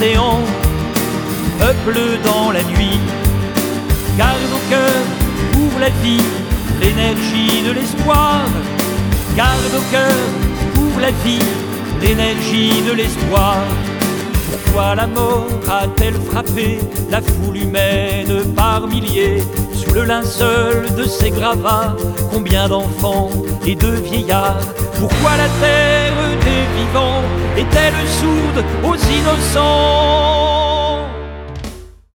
l'océan peuple dans la nuit. Garde au cœur pour la vie l'énergie de l'espoir. Garde au cœur pour la vie l'énergie de l'espoir. Pourquoi la mort a-t-elle frappé la foule humaine par milliers? Sous le linceul de ces gravats, combien d'enfants et de vieillards? Pourquoi la terre des vivants est-elle sourde aux innocents?